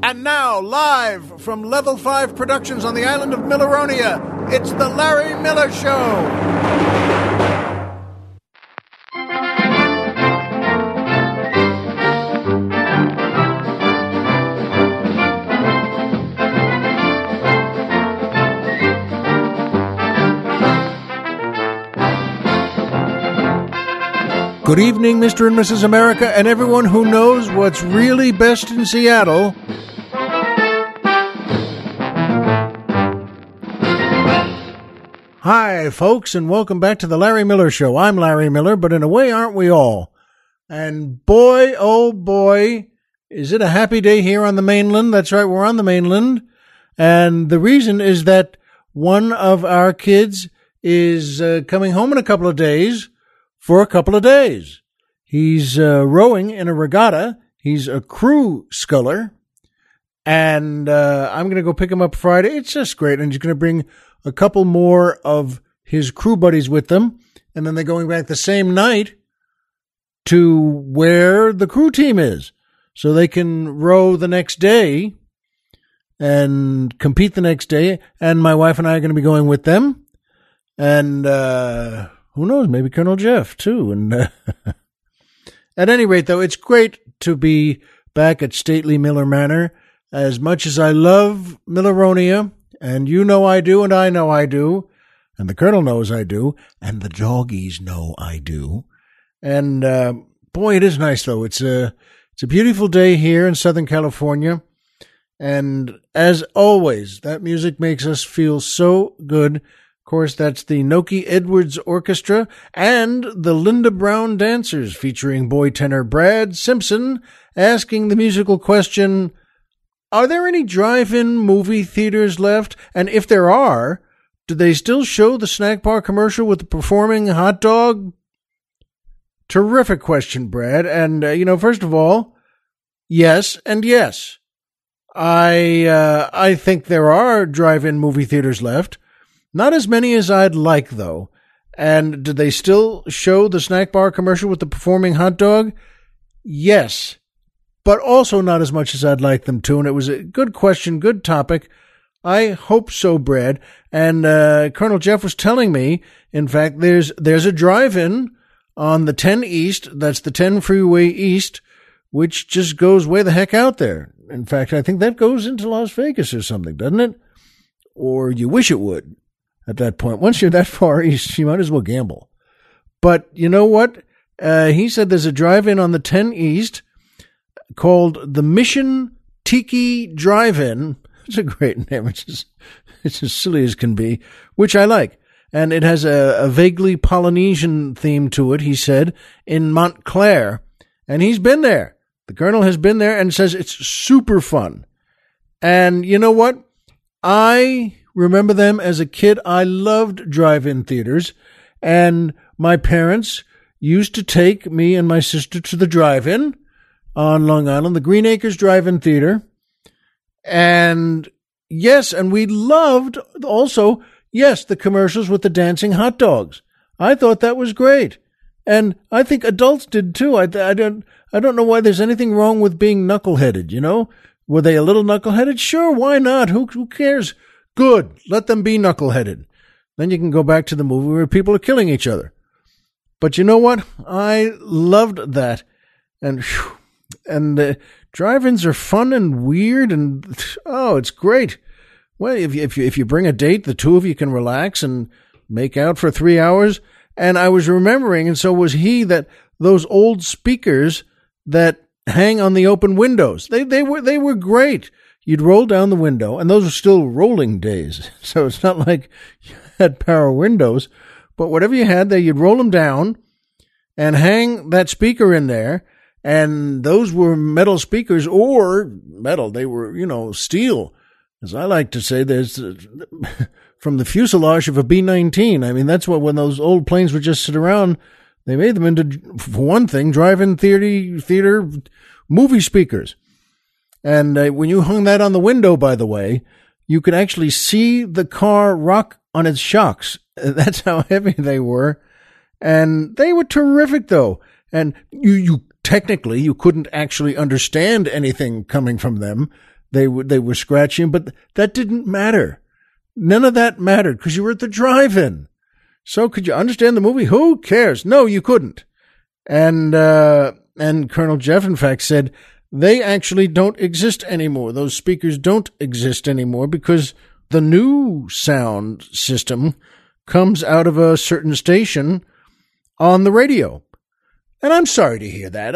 And now, live from Level 5 Productions on the island of Milleronia, it's The Larry Miller Show. Good evening, Mr. and Mrs. America, and everyone who knows what's really best in Seattle. Hi, folks, and welcome back to the Larry Miller Show. I'm Larry Miller, but in a way, aren't we all? And boy, oh boy, is it a happy day here on the mainland. That's right, we're on the mainland. And the reason is that one of our kids is coming home in a couple of days. For a couple of days. He's rowing in a regatta. He's a crew sculler. And I'm going to go pick him up Friday. It's just great. And he's going to bring a couple more of his crew buddies with them. And then they're going back the same night to where the crew team is. So they can row the next day and compete the next day. And my wife and I are going to be going with them. And who knows, maybe Colonel Jeff, too. And at any rate, though, it's great to be back at stately Miller Manor. As much as I love Milleronia, and you know I do, and I know I do, and the Colonel knows I do, and the doggies know I do. And boy, it is nice, though. It's a beautiful day here in Southern California. And as always, that music makes us feel so good. Of course, that's the Noki Edwards Orchestra and the Linda Brown Dancers featuring boy tenor Brad Simpson asking the musical question, are there any drive-in movie theaters left? And if there are, do they still show the snack bar commercial with the performing hot dog? Terrific question, Brad. And, first of all, yes and yes. I think there are drive-in movie theaters left. Not as many as I'd like, though. And did they still show the snack bar commercial with the performing hot dog? Yes, but also not as much as I'd like them to. And it was a good question, good topic. I hope so, Brad. And Colonel Jeff was telling me, in fact, there's a drive-in on the 10 East, that's the 10 Freeway East, which just goes way the heck out there. In fact, I think that goes into Las Vegas or something, doesn't it? Or you wish it would. At that point, once you're that far east, you might as well gamble. But you know what? He said there's a drive-in on the 10 East called the Mission Tiki Drive-In. It's a great name. It's as silly as can be, which I like. And it has a vaguely Polynesian theme to it, he said, in Montclair. And he's been there. The Colonel has been there and says it's super fun. And you know what? I remember them as a kid. I loved drive-in theaters, and my parents used to take me and my sister to the drive-in on Long Island, the Green Acres Drive-In Theater. And yes, and we loved also, yes, the commercials with the dancing hot dogs. I thought that was great. And I think adults did too. I don't know why there's anything wrong with being knuckleheaded, you know? Were they a little knuckleheaded? Sure, why not? Who cares? Good. Let them be knuckleheaded. Then you can go back to the movie where people are killing each other. But you know what? I loved that. And drive-ins are fun and weird and, it's great. Well, if you bring a date, the two of you can relax and make out for 3 hours. And I was remembering, and so was he, that those old speakers that hang on the open windows, they were great. You'd roll down the window, and those are still rolling days. So it's not like you had power windows, but whatever you had there, you'd roll them down and hang that speaker in there. And those were metal speakers, or metal. They were, steel. As I like to say, there's from the fuselage of a B-19. I mean, that's what, when those old planes would just sit around, they made them into, for one thing, drive-in theater movie speakers. And when you hung that on the window, by the way, you could actually see the car rock on its shocks. That's how heavy they were. And they were terrific, though. And you technically, you couldn't actually understand anything coming from them. they were scratching, but that didn't matter. None of that mattered because you were at the drive-in. So could you understand the movie? Who cares? No, you couldn't. And Colonel Jeff, in fact, said they actually don't exist anymore. Those speakers don't exist anymore because the new sound system comes out of a certain station on the radio. And I'm sorry to hear that.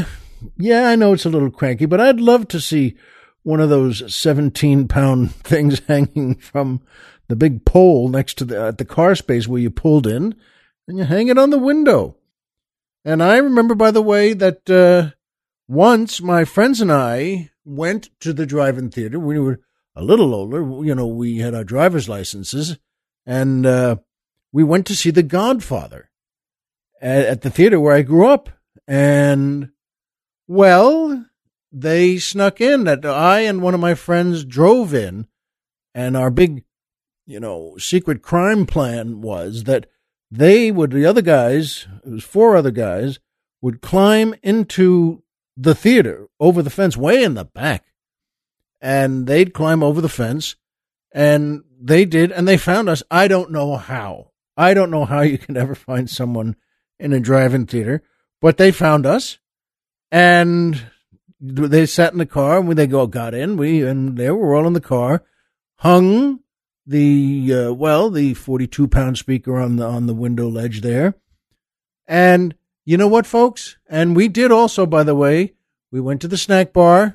I know it's a little cranky, but I'd love to see one of those 17-pound things hanging from the big pole next to the car space where you pulled in, and you hang it on the window. And I remember, by the way, that once my friends and I went to the drive-in theater. We were a little older. We had our driver's licenses, and we went to see The Godfather at the theater where I grew up. And, well, they snuck in. That I and one of my friends drove in, and our big, secret crime plan was that the other guys, it was 4 other guys, would climb into the theater over the fence way in the back. And they'd climb over the fence, and they did, and they found us. I don't know how. I don't know how you can ever find someone in a drive-in theater, but they found us, and they sat in the car, and when they got in, and they were all in the car, hung the 42-pound speaker on the window ledge there. And you know what, folks? And we did also, by the way, we went to the snack bar,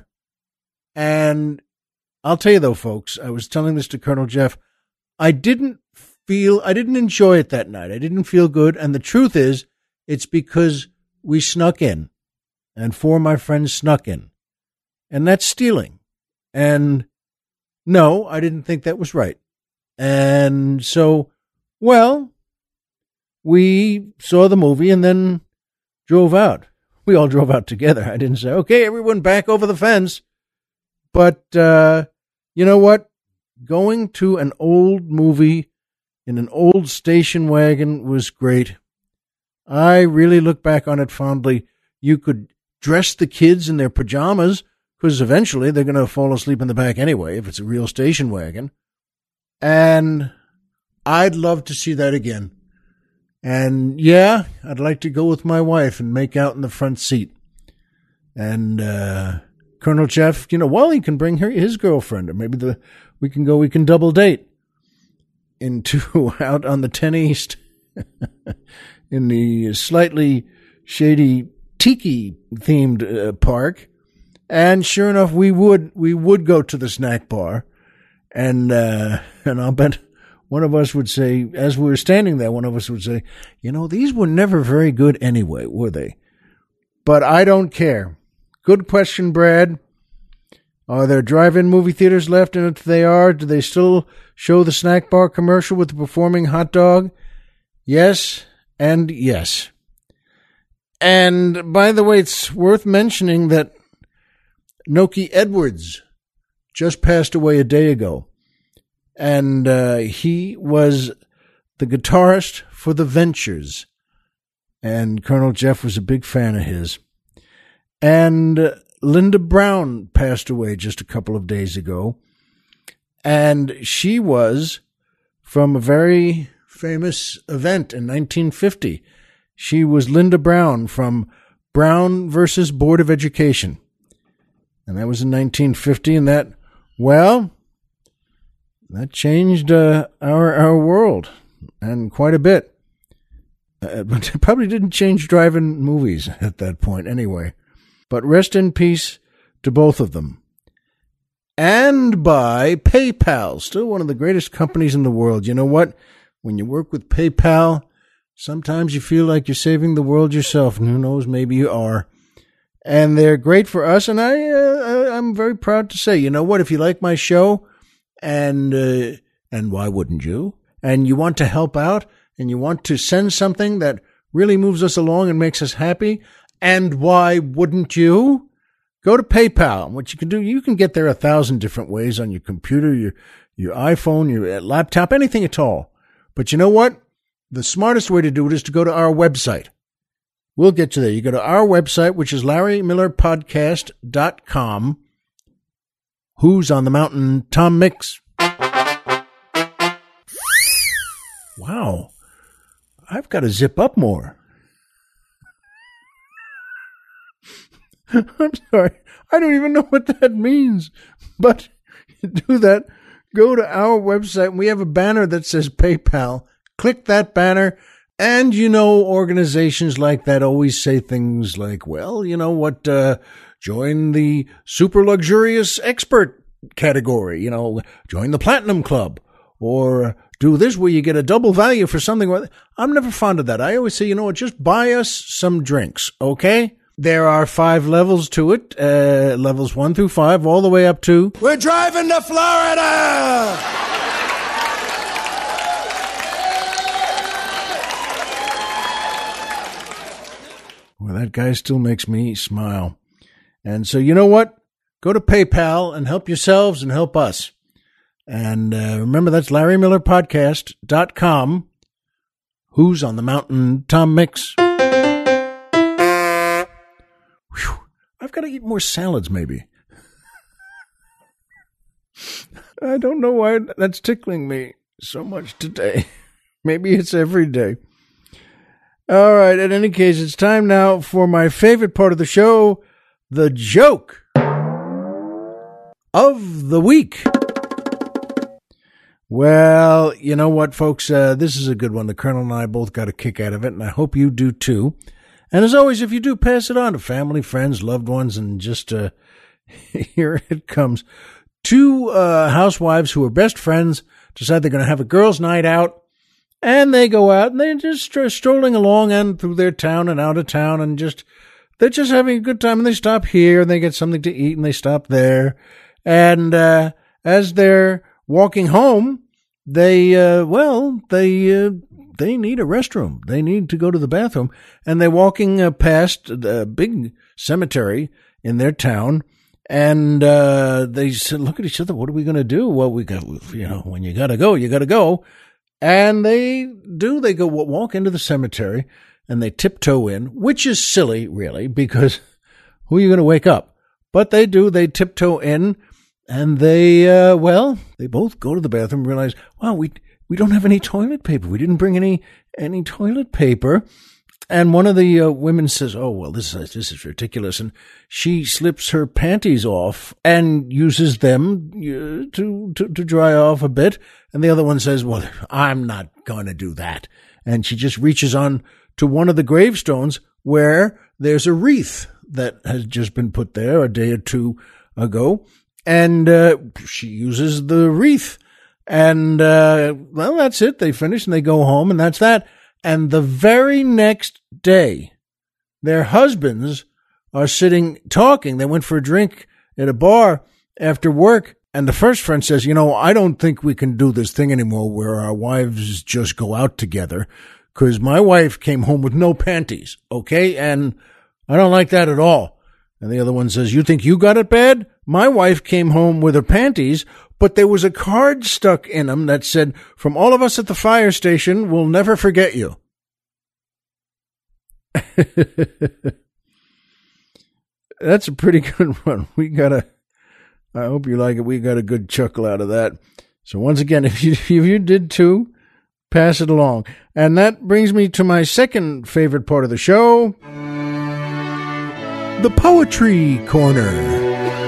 and I'll tell you though, folks, I was telling this to Colonel Jeff, I didn't enjoy it that night. I didn't feel good. And the truth is, it's because we snuck in, and 4 of my friends snuck in, and that's stealing. And no, I didn't think that was right. And so, well, we saw the movie and then drove out. We all drove out together. I didn't say, okay, everyone back over the fence. But you know what? Going to an old movie in an old station wagon was great. I really look back on it fondly. You could dress the kids in their pajamas because eventually they're going to fall asleep in the back anyway if it's a real station wagon. And I'd love to see that again. And yeah, I'd like to go with my wife and make out in the front seat. And Colonel Jeff, Wally can bring his girlfriend, or maybe we can double date out on the 10 East in the slightly shady tiki themed park. And sure enough, we would go to the snack bar, and I'll bet one of us would say, as we were standing there, these were never very good anyway, were they? But I don't care. Good question, Brad. Are there drive-in movie theaters left? And if they are, do they still show the snack bar commercial with the performing hot dog? Yes, and yes. And by the way, it's worth mentioning that Noki Edwards just passed away a day ago. And he was the guitarist for The Ventures. And Colonel Jeff was a big fan of his. And Linda Brown passed away just a couple of days ago. And she was from a very famous event in 1950. She was Linda Brown from Brown versus Board of Education. And that was in 1950. And that changed our world, and quite a bit. But it probably didn't change drive-in movies at that point anyway. But rest in peace to both of them. And by PayPal, still one of the greatest companies in the world. You know what? When you work with PayPal, sometimes you feel like you're saving the world yourself. And who knows, maybe you are. And they're great for us. And I'm very proud to say, you know what? If you like my show, and why wouldn't you? And you want to help out, and you want to send something that really moves us along and makes us happy, and why wouldn't you? Go to PayPal. What you can do, you can get there 1,000 different ways on your computer, your iPhone, your laptop, anything at all. But you know what? The smartest way to do it is to go to our website. We'll get you there. You go to our website, which is LarryMillerPodcast.com. Who's on the Mountain, Tom Mix. Wow. I've got to zip up more. I'm sorry. I don't even know what that means. But you do that, go to our website, and we have a banner that says PayPal. Click that banner. And, organizations like that always say things like, well, you know what, join the super luxurious expert category, join the Platinum Club, or do this where you get a double value for something. I'm never fond of that. I always say, just buy us some drinks, okay? There are 5 levels to it, levels 1 through 5, all the way up to... We're driving to Florida! Well, that guy still makes me smile. And so you know what? Go to PayPal and help yourselves and help us. And remember, that's LarryMillerPodcast.com. Who's on the Mountain, Tom Mix. Whew. I've got to eat more salads, maybe. I don't know why that's tickling me so much today. Maybe it's every day. All right, in any case, it's time now for my favorite part of the show, the joke of the week. Well, you know what, folks? This is a good one. The Colonel and I both got a kick out of it, and I hope you do too. And as always, if you do, pass it on to family, friends, loved ones, and just here it comes. 2 housewives who are best friends decide they're going to have a girls' night out. And they go out and they're just strolling along and through their town and out of town and they're just having a good time. And they stop here and they get something to eat and they stop there. And as they're walking home, they need a restroom. They need to go to the bathroom. And they're walking past a big cemetery in their town. And they said, look at each other. What are we going to do? Well, we got, when you got to go, you got to go. And they go walk into the cemetery and they tiptoe in, which is silly, really, because who are you going to wake up? But they tiptoe in and they both go to the bathroom and realize, wow, we don't have any toilet paper. We didn't bring any toilet paper. And one of the women says, oh, well, this is ridiculous. And she slips her panties off and uses them to dry off a bit. And the other one says, well, I'm not going to do that. And she just reaches on to one of the gravestones where there's a wreath that has just been put there a day or 2 ago. And she uses the wreath. And, that's it. They finish and they go home, and that's that. And the very next day, their husbands are sitting talking. They went for a drink at a bar after work. And the first friend says, I don't think we can do this thing anymore where our wives just go out together, because my wife came home with no panties, okay? And I don't like that at all. And the other one says, you think you got it bad? My wife came home with her panties, but there was a card stuck in them that said, from all of us at the fire station, we'll never forget you. That's a pretty good one. I hope you like it. We got a good chuckle out of that. So once again, if you did too, pass it along. And that brings me to my second favorite part of the show, the Poetry Corner.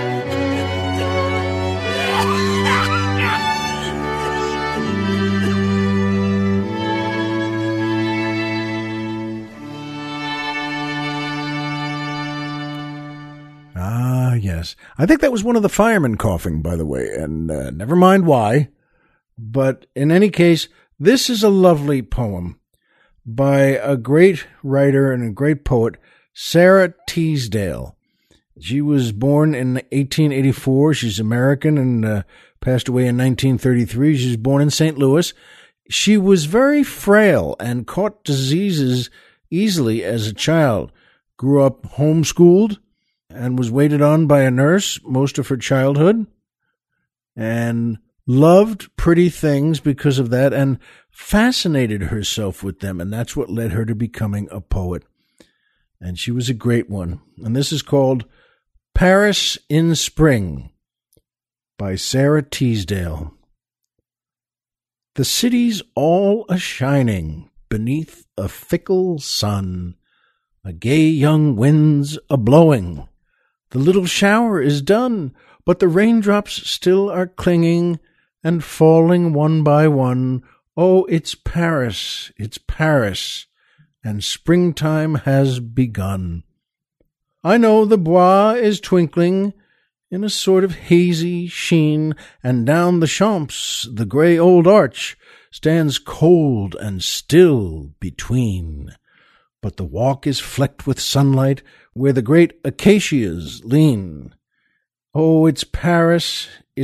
Yes. I think that was one of the firemen coughing, by the way, and never mind why. But in any case, this is a lovely poem by a great writer and a great poet, Sarah Teasdale. She was born in 1884. She's American and passed away in 1933. She was born in St. Louis. She was very frail and caught diseases easily as a child. Grew up homeschooled and was waited on by a nurse most of her childhood, and loved pretty things because of that, and fascinated herself with them, and that's what led her to becoming a poet. And she was a great one. And this is called Paris in Spring. by Sarah Teasdale. The city's all a-shining beneath a fickle sun. A gay young wind's a-blowing. The little shower is done, but the raindrops still are clinging and falling one by one. Oh, it's Paris, and springtime has begun. I know the Bois is twinkling in a sort of hazy sheen, and down the Champs the grey old arch stands cold and still between. But the walk is flecked with sunlight where the great acacias lean. Oh, it's Paris,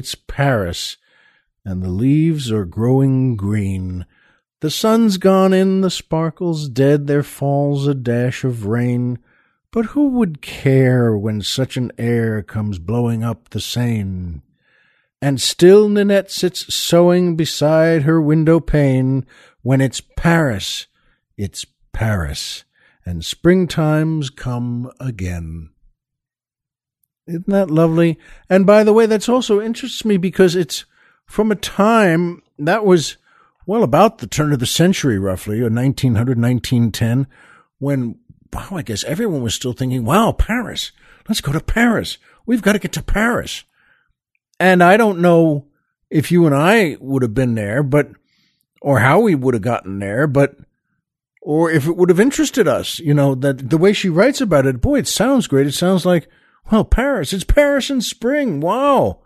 and the leaves are growing green. The sun's gone in, the sparkle's dead, there falls a dash of rain. But who would care when such an air comes blowing up the Seine? And still Ninette sits sewing beside her window pane, when it's Paris, and springtime's come again. Isn't that lovely? And by the way, that's also interests me because it's from a time that was, well, about the turn of the century, roughly, or 1900, 1910, when, wow, I guess everyone was still thinking, wow, Paris, let's go to Paris. We've got to get to Paris. And I don't know if you and I would have been there, or how we would have gotten there, or if it would have interested us, that the way she writes about it, boy, it sounds great. It sounds like, well, Paris, it's Paris in spring. Wow.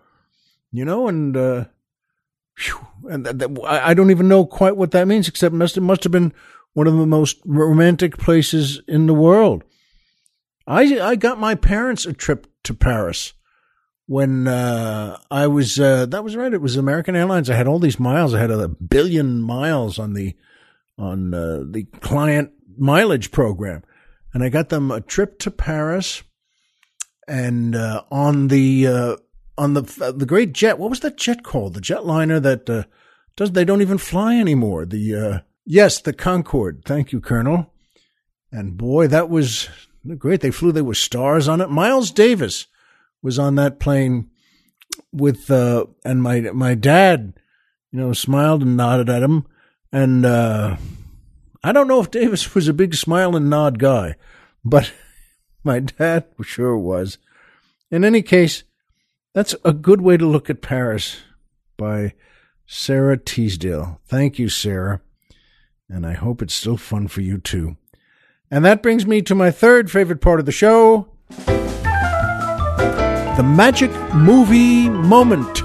I don't even know quite what that means, except it must have been one of the most romantic places in the world. I got my parents a trip to Paris when I was, that was right, it was American Airlines. I had all these miles. I had 1 billion miles on the client mileage program. And I got them a trip to Paris and on the great jet. What was that jet called? The jetliner that they don't even fly anymore. Yes, the Concorde. Thank you, Colonel. And boy, that was great. There were stars on it. Miles Davis was on that plane with, and my dad, smiled and nodded at him. And, I don't know if Davis was a big smile and nod guy, but my dad sure was. In any case, that's a good way to look at Paris by Sarah Teasdale. Thank you, Sarah. And I hope it's still fun for you, too. And that brings me to my third favorite part of the show, the Magic Movie Moment.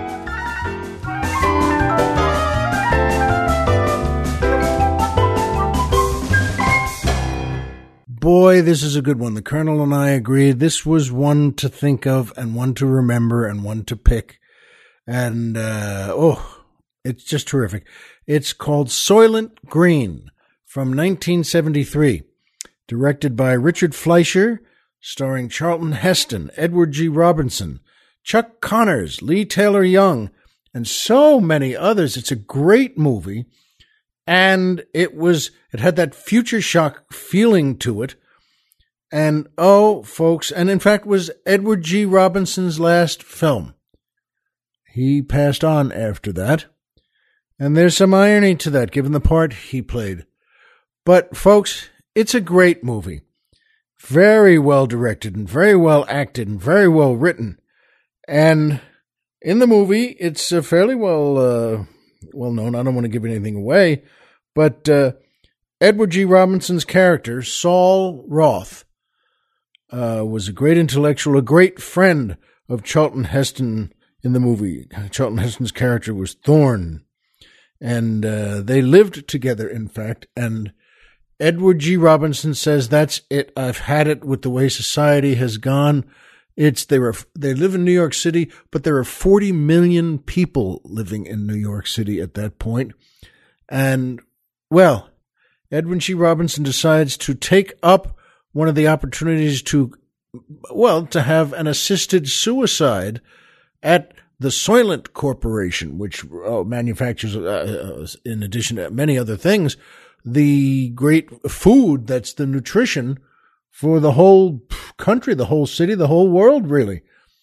Boy, this is a good one. The Colonel and I agreed this was one to think of and one to remember and one to pick. And, it's just terrific. It's called Soylent Green from 1973, directed by Richard Fleischer, starring Charlton Heston, Edward G. Robinson, Chuck Connors, Lee Taylor Young, and so many others. It's a great movie. And it had that future shock feeling to it. And, folks, and in fact was Edward G. Robinson's last film. He passed on after that. And there's some irony to that, given the part he played. But, folks, it's a great movie. Very well directed and very well acted and very well written. And in the movie, it's fairly well known. I don't want to give anything away, but Edward G. Robinson's character, Saul Roth, was a great intellectual, a great friend of Charlton Heston in the movie. Charlton Heston's character was Thorne, and they lived together, in fact, and Edward G. Robinson says, that's it. I've had it with the way society has gone. They live in New York City, but there are 40 million people living in New York City at that point. And, well, Edward G. Robinson decides to take up one of the opportunities to have an assisted suicide at the Soylent Corporation, which manufactures, in addition to many other things, the great food that's the nutrition for the whole country, the whole city, the whole world, really.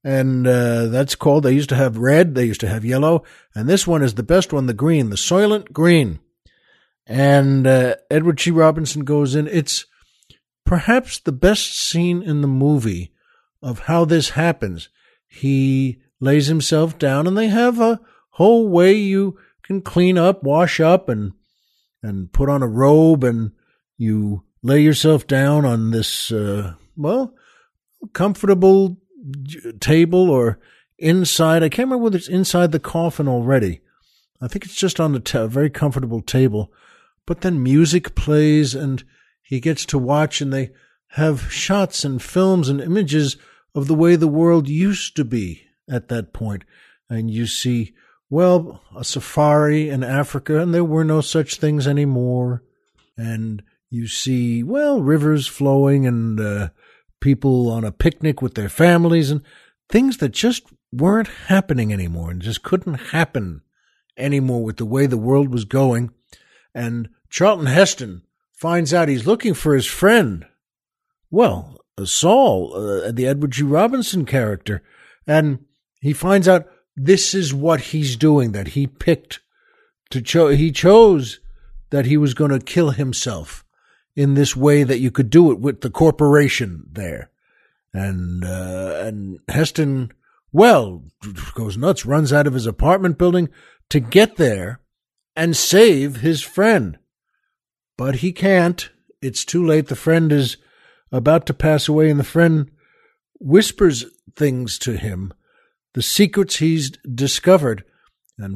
And that's called, they used to have red, they used to have yellow, and this one is the best one, the green, the Soylent Green. And Edward G. Robinson goes in. It's perhaps the best scene in the movie of how this happens. He lays himself down, and they have a whole way you can clean up, wash up, and put on a robe, and you lay yourself down on this, comfortable table or inside. I can't remember whether it's inside the coffin already. I think it's just on the very comfortable table. But then music plays, and he gets to watch, and they have shots and films and images of the way the world used to be at that point. And you see, a safari in Africa, and there were no such things anymore. And you see, rivers flowing and people on a picnic with their families and things that just weren't happening anymore and just couldn't happen anymore with the way the world was going. And Charlton Heston finds out he's looking for his friend. Saul, the Edward G. Robinson character. And he finds out this is what he's doing, that he picked he chose that he was going to kill himself in this way, that you could do it with the corporation there. And Heston, goes nuts, runs out of his apartment building to get there and save his friend. But he can't. It's too late. The friend is about to pass away, and the friend whispers things to him, the secrets he's discovered. And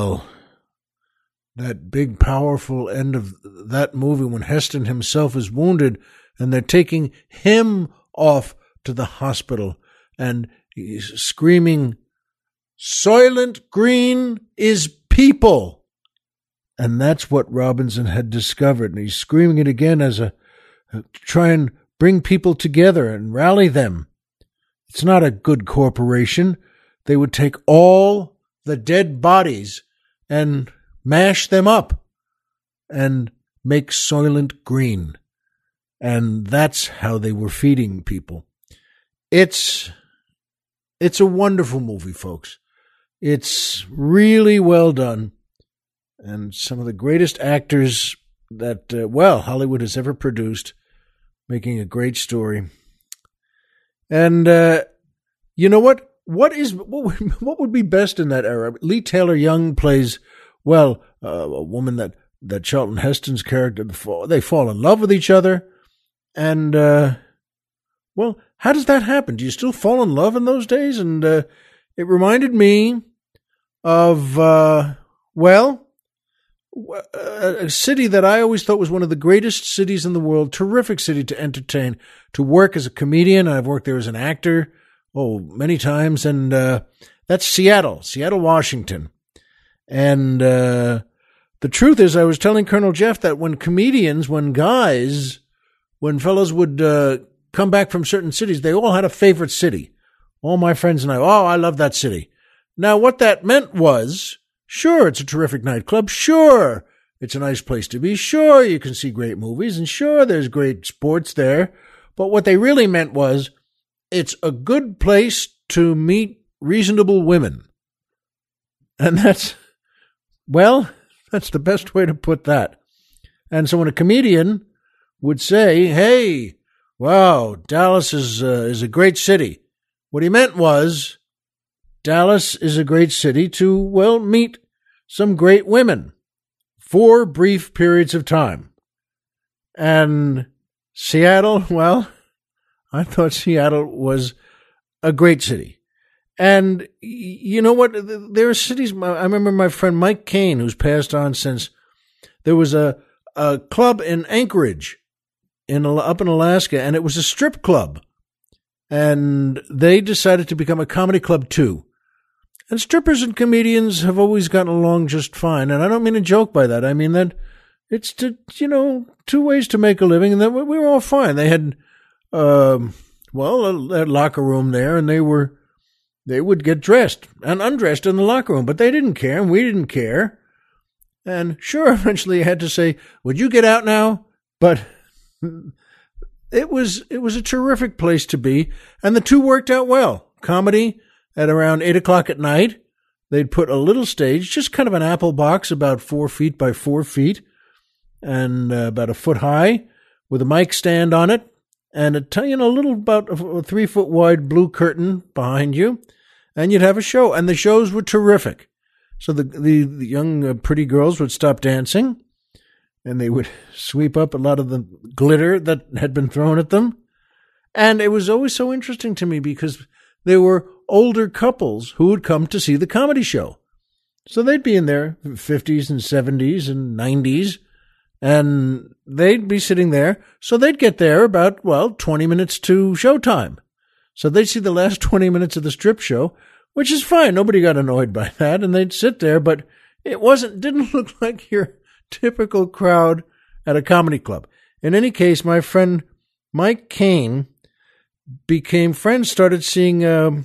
that big, powerful end of that movie when Heston himself is wounded and they're taking him off to the hospital and he's screaming, "Soylent Green is people." And that's what Robinson had discovered. And he's screaming it again as try and bring people together and rally them. It's not a good corporation. They would take all the dead bodies and mash them up and make Soylent Green. And that's how they were feeding people. It's a wonderful movie, folks. It's really well done. And some of the greatest actors that, Hollywood has ever produced, making a great story. And, you know what? What would be best in that era? Lee Taylor Young plays, a woman that Charlton Heston's character, they fall in love with each other. And, how does that happen? Do you still fall in love in those days? And it reminded me of, a city that I always thought was one of the greatest cities in the world, terrific city to entertain, to work as a comedian. I've worked there as an actor, many times. And that's Seattle, Washington. And the truth is, I was telling Colonel Jeff that when fellows would come back from certain cities, they all had a favorite city. All my friends and I love that city. Now, what that meant was, sure, it's a terrific nightclub. Sure, it's a nice place to be. Sure, you can see great movies. And sure, there's great sports there. But what they really meant was, it's a good place to meet reasonable women. And that's the best way to put that. And so when a comedian would say, "Hey, wow, Dallas is a great city," what he meant was, Dallas is a great city to, meet some great women for brief periods of time. And Seattle, I thought Seattle was a great city. And you know what? There are cities, I remember my friend Mike Kane, who's passed on since, there was a club in Anchorage up in Alaska, and it was a strip club. And they decided to become a comedy club too. And strippers and comedians have always gotten along just fine. And I don't mean to joke by that. I mean that it's two ways to make a living, and that we were all fine. They had, a locker room there, and they would get dressed and undressed in the locker room, but they didn't care, and we didn't care. And sure, eventually I had to say, "Would you get out now?" But it was a terrific place to be, and the two worked out well. comedy at around 8 o'clock at night. They'd put a little stage, just kind of an apple box about 4 feet by 4 feet and about a foot high with a mic stand on it and a little about a 3 foot wide blue curtain behind you. And you'd have a show, and the shows were terrific. So the young pretty girls would stop dancing, and they would sweep up a lot of the glitter that had been thrown at them. And it was always so interesting to me because there were older couples who would come to see the comedy show. So they'd be in their 50s and 70s and 90s, and they'd be sitting there. So they'd get there about, 20 minutes to showtime. So they'd see the last 20 minutes of the strip show, which is fine. Nobody got annoyed by that, and they'd sit there, but it didn't look like your typical crowd at a comedy club. In any case, my friend Mike Kane became friends, started seeing, a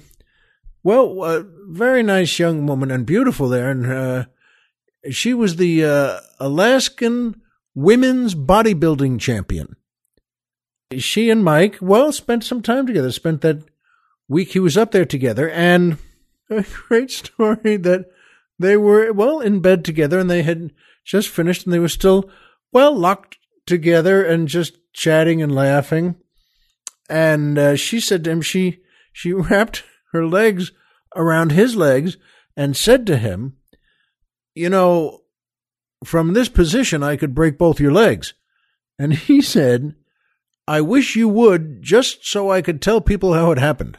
very nice young woman and beautiful there, and she was the Alaskan women's bodybuilding champion. She and Mike, spent some time together, spent that week he was up there together, and a great story that they were, in bed together, and they had just finished, and they were still, locked together and just chatting and laughing. And she said to him, she wrapped her legs around his legs and said to him, from this position, I could break both your legs. And he said, I wish you would, just so I could tell people how it happened.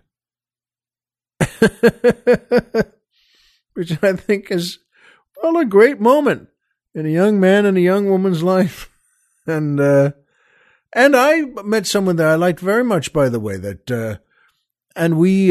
Which I think is, a great moment in a young man and a young woman's life. And I met someone there I liked very much, by the way, and we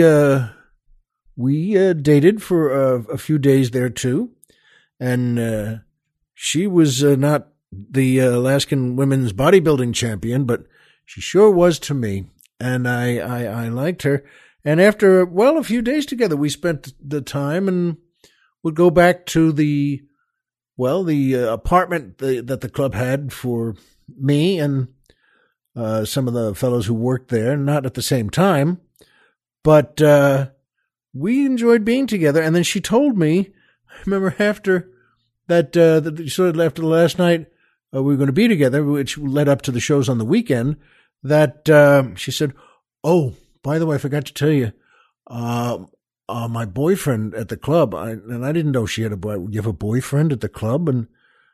dated for a few days there too. And she was not the Alaskan women's bodybuilding champion, but she sure was to me. And I liked her. And after, a few days together, we spent the time and would go back to the apartment that the club had for me and some of the fellows who worked there, not at the same time, but we enjoyed being together. And then she told me, I remember after that sort of after the last night we were going to be together, which led up to the shows on the weekend, that she said, "Oh, by the way, I forgot to tell you, my boyfriend at the club, and I didn't know she had you have a boyfriend at the club? And,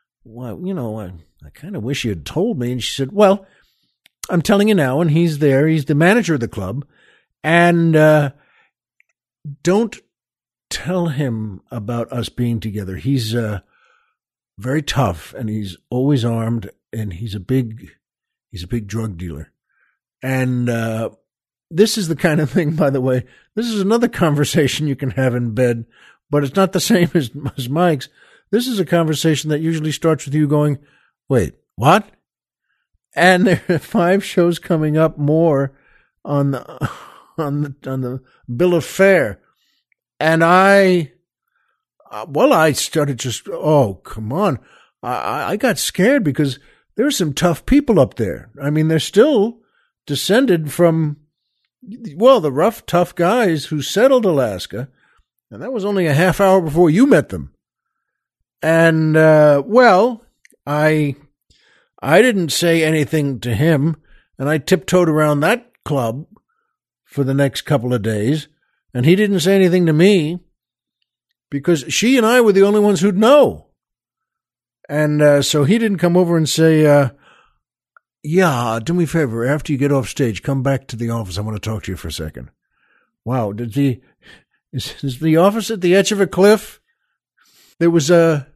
I kind of wish you had told me." And she said, "Well, I'm telling you now, and he's there. He's the manager of the club. And don't tell him about us being together. He's very tough, and he's always armed, and he's a big drug dealer. And this is the kind of thing, by the way, this is another conversation you can have in bed, but it's not the same as Mike's. This is a conversation that usually starts with you going, wait, what?" And there are 5 shows coming up more on the bill of fare. And I started just, oh, come on. I got scared because there's some tough people up there. I mean, they're still descended from, the rough, tough guys who settled Alaska. And that was only a half hour before you met them. And, I didn't say anything to him, and I tiptoed around that club for the next couple of days, and he didn't say anything to me because she and I were the only ones who'd know. And so he didn't come over and say, do me a favor, after you get off stage, come back to the office. I want to talk to you for a second. Wow, is the office at the edge of a cliff? There was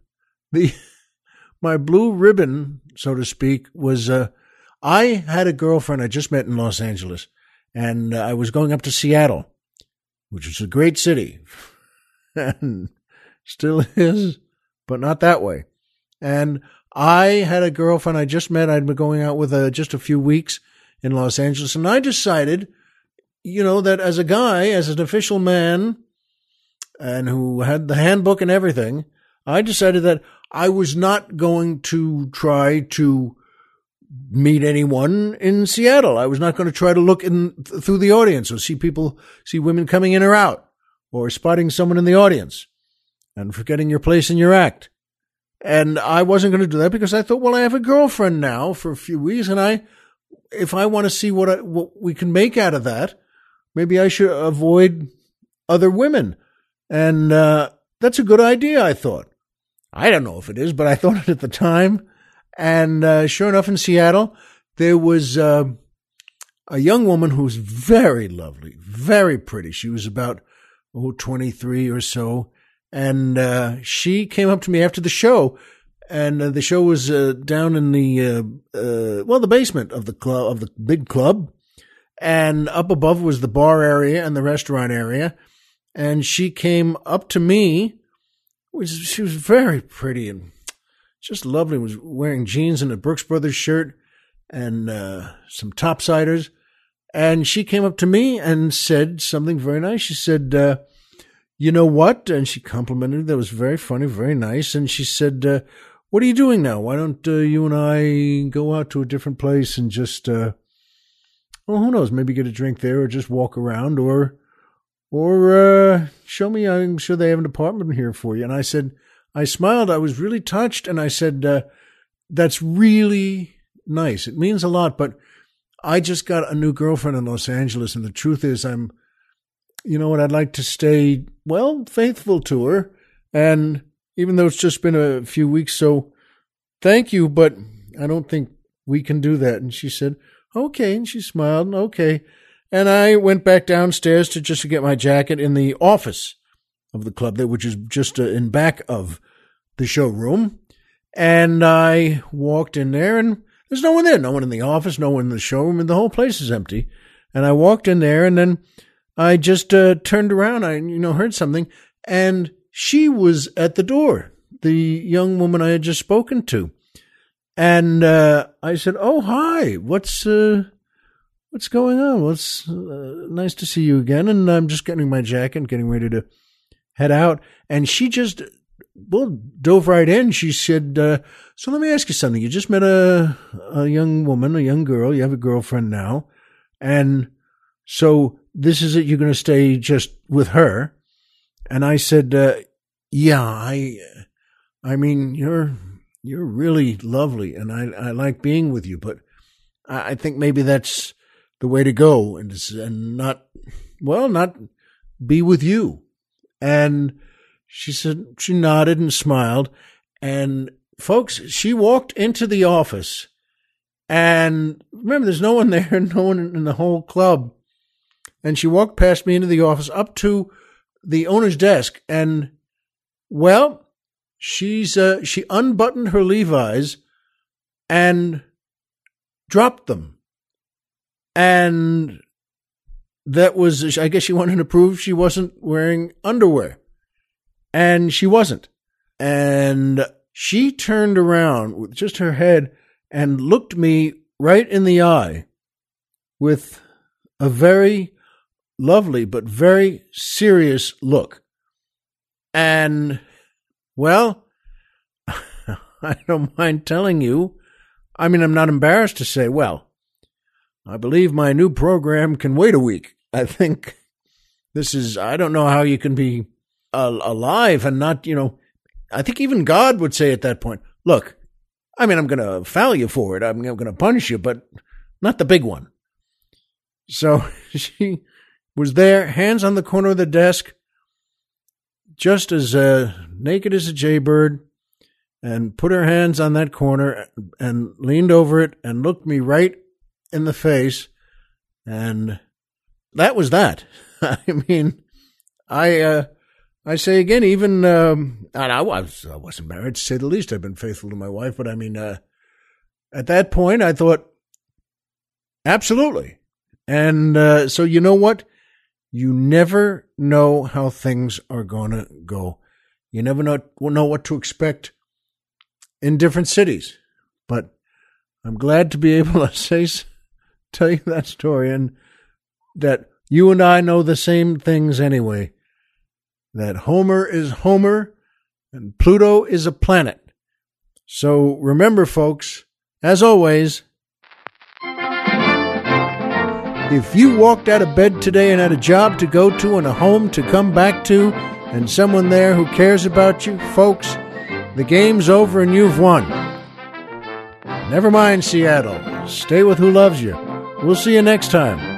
my blue ribbon, so to speak, was I had a girlfriend I just met in Los Angeles, and I was going up to Seattle, which is a great city, and still is, but not that way. And I had a girlfriend I just met. I'd been going out with just a few weeks in Los Angeles, and I decided, that as a guy, as an official man, and who had the handbook and everything, I decided that I was not going to try to meet anyone in Seattle. I was not going to try to look through the audience or see women coming in or out, or spotting someone in the audience and forgetting your place in your act. And I wasn't going to do that because I thought, well, I have a girlfriend now for a few weeks, and if I want to see what we can make out of that, maybe I should avoid other women. And that's a good idea, I thought. I don't know if it is, but I thought it at the time. And sure enough, in Seattle, there was a young woman who was very lovely, very pretty. She was about 23 or so. And she came up to me after the show, and the show was down in the basement of the big club, and up above was the bar area and the restaurant area. And she came up to me. She was very pretty and just lovely. Was wearing jeans and a Brooks Brothers shirt and some topsiders. And she came up to me and said something very nice. She said, you know what? And she complimented me. That was very funny, very nice. And she said, what are you doing now? Why don't you and I go out to a different place and just, well, who knows, maybe get a drink there or just walk around or show me. I'm sure they have an apartment here for you. And I smiled. I was really touched. And I said, that's really nice. It means a lot, but I just got a new girlfriend in Los Angeles. And the truth is you know what, I'd like to stay, well, faithful to her. And even though it's just been a few weeks, so thank you, but I don't think we can do that. And she said, okay. And she smiled, okay. And I went back downstairs to get my jacket in the office of the club, which is just in back of the showroom. And I walked in there, and there's no one there, no one in the office, no one in the showroom, and the whole place is empty. And I walked in there, and then I just turned around. I heard something, and she was at the door, the young woman I had just spoken to. And I said, "Oh, hi. What's going on? What's nice to see you again." And I'm just getting my jacket and getting ready to head out. And she just dove right in. She said, "So let me ask you something. You just met a young woman, a young girl. You have a girlfriend now, and so this is it. You're going to stay just with her?" And I said, "Yeah. I mean, you're really lovely, and I like being with you, but I think maybe that's the way to go, and not be with you." And she said, she nodded and smiled. And folks, she walked into the office, and remember, there's no one there, no one in the whole club. And she walked past me into the office up to the owner's desk, and well, she unbuttoned her Levi's and dropped them. And that was, I guess she wanted to prove she wasn't wearing underwear. And she wasn't. And she turned around with just her head and looked me right in the eye with a very lovely but very serious look. And, well, I don't mind telling you, I mean, I'm not embarrassed to say, well, I believe my new program can wait a week. I think I don't know how you can be alive and not, I think even God would say at that point, look, I mean, I'm going to foul you for it. I'm going to punish you, but not the big one. So she was there, hands on the corner of the desk, just as naked as a jaybird, and put her hands on that corner and leaned over it and looked me right in the face. And that was that. I mean, I say again, even, and I wasn't married, to say the least. I've been faithful to my wife, but I mean, at that point, I thought, absolutely. And so you know what? You never know how things are going to go. You never know what to expect in different cities. But I'm glad to be able to tell you that story, and that you and I know the same things anyway. That Homer is Homer and Pluto is a planet. So remember, folks, as always, If you walked out of bed today and had a job to go to and a home to come back to and someone there who cares about you, folks, the game's over and you've won. Never mind Seattle. Stay with who loves you. We'll see you next time.